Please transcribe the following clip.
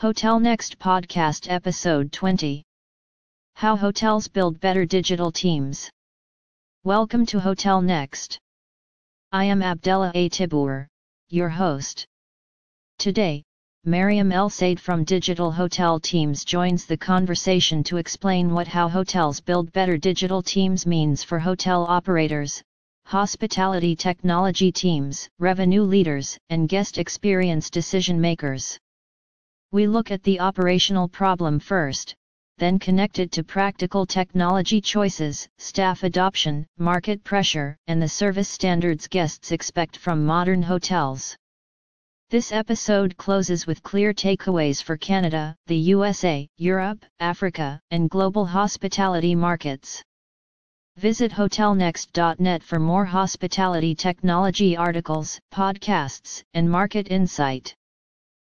Hotel Next Podcast Episode 20. How Hotels Build Better Digital Teams. Welcome to Hotel Next. I am Abdella A. Tibour, your host. Today, Mariam El Said from Digital Hotel Teams joins the conversation to explain what how hotels build better digital teams means for hotel operators, hospitality technology teams, revenue leaders, and guest experience decision makers. We look at the operational problem first, then connect it to practical technology choices, staff adoption, market pressure, and the service standards guests expect from modern hotels. This episode closes with clear takeaways for Canada, the USA, Europe, Africa, and global hospitality markets. Visit hotelnext.net for more hospitality technology articles, podcasts, and market insight.